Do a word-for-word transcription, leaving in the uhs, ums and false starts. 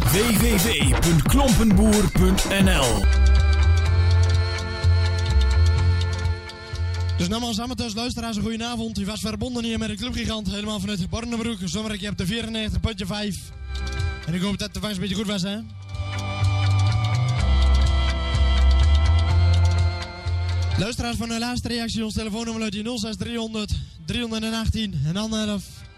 w w w punt klompenboer punt n l. Dus nogmaals, amateurs, luisteraars, een goedenavond. U was verbonden hier met de Clubgigant, helemaal vanuit Bornebroek. Zomerk, je hebt de vierennegentig puntje vijf. En ik hoop dat de vangst een beetje goed was, hè? Luisteraars van de laatste reactie, ons telefoonnummer luidt nul zes driehonderd driehonderdachttien en dan elf.